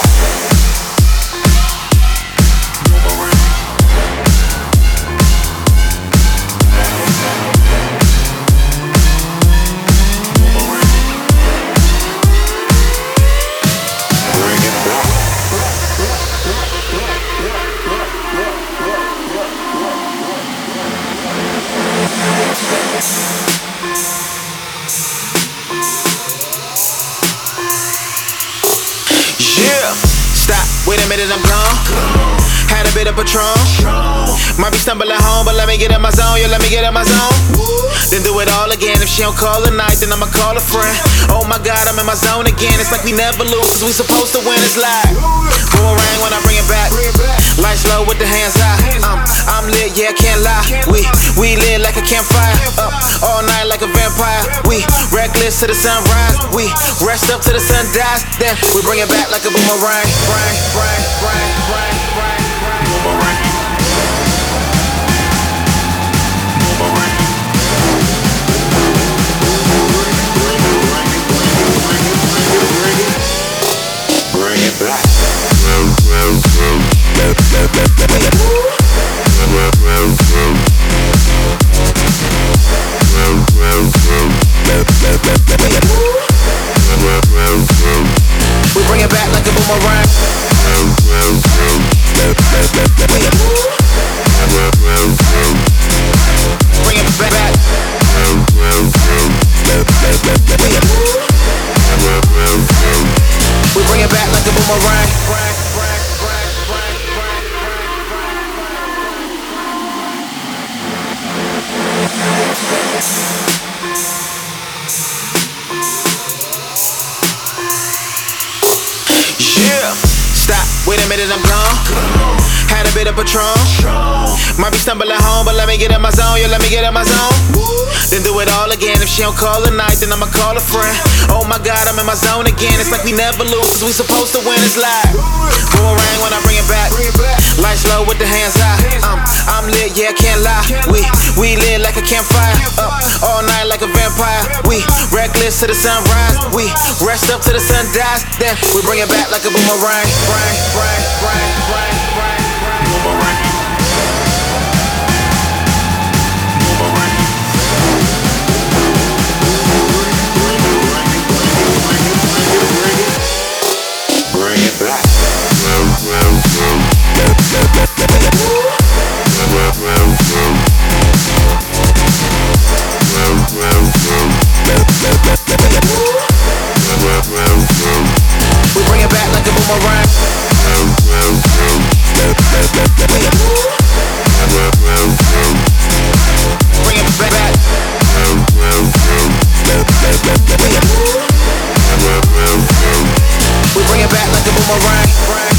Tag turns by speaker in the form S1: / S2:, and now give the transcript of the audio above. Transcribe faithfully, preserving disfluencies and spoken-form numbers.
S1: Yeah, stop, wait a minute, I'm gone. Had a bit of Patron. Might be stumbling home, but let me get in my zone. Yeah, let me get in my zone. Then do it all again. If she don't call tonight, then I'ma call a friend. Oh my God, I'm in my zone again. It's like we never lose, cause we supposed to win. It's live. Boomerang when I bring it back. Lights low with the hands high. I'm, I'm lit, yeah, can't lie. We, we lit like a campfire. Up all night like a vampire. We reckless to the sunrise. We rest up till the sun dies. Then we bring it back like a boomerang. Bang, bang, bang, bang, bang, bang. Boomerang. Bring it back. We bring it back like a boomerang. Bring it back. We bring it back like a boomerang. Yeah, stop, wait a minute, I'm gone. Had a bit of Patron. Might be stumbling home, but let me get in my zone. Yeah, let me get in my zone. Then do it all again. If she don't call tonight, then I'ma call a friend. Oh my God, I'm in my zone again. It's like we never lose, cause we supposed to win. It's live. Boomerang when I bring it back. Lights low with the hands high. I'm, I'm lit, yeah, can't lie. We, we lit like a campfire. Up all night like a vampire. We reckless to the sunrise. We rest up till the sun dies. Then we bring it back like a boomerang. Bang, bang, bang, bang, bang, bang. Boomerang. Bring it back. We bring it back like a boomerang. Bring it back. We bring it back like a boomerang.